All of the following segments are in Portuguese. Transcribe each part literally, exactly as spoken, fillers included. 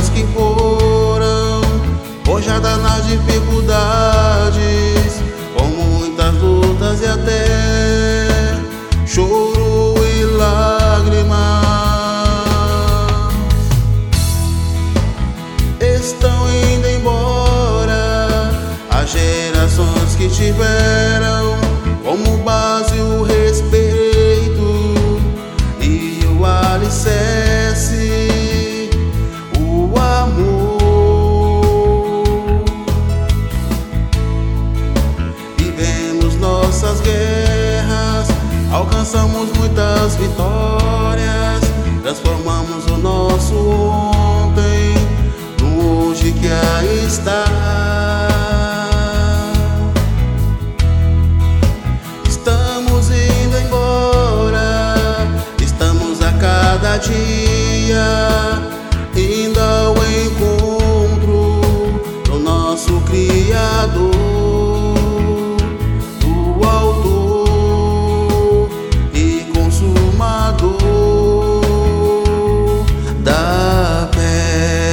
que foram forjadas nas dificuldades, com muitas lutas e até choro e lágrimas. Estão indo embora as gerações que tiveram como base o respeito e o alicerce, o amor. Vivemos nossas guerras, alcançamos muitas vitórias, transformamos o nosso ontem no hoje que aí está. Dia indo ao encontro do nosso Criador, do Autor e Consumador da fé.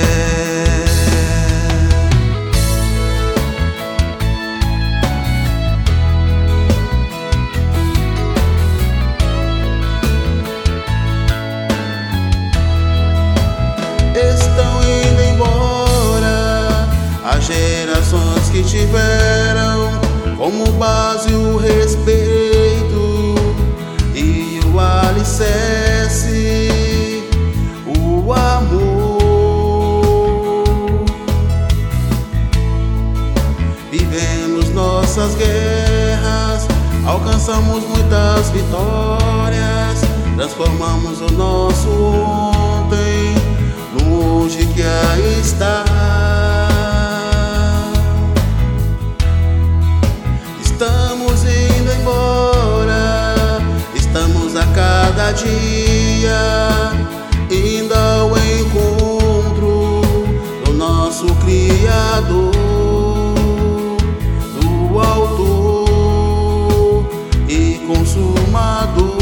Estão indo embora as gerações que tiveram como base o respeito e o alicerce, o amor. Vivemos nossas guerras, alcançamos muitas vitórias, transformamos o nosso ontem no hoje que aí está. Estamos indo embora, estamos a cada dia indo ao encontro do nosso Criador, do Autor e Consumador.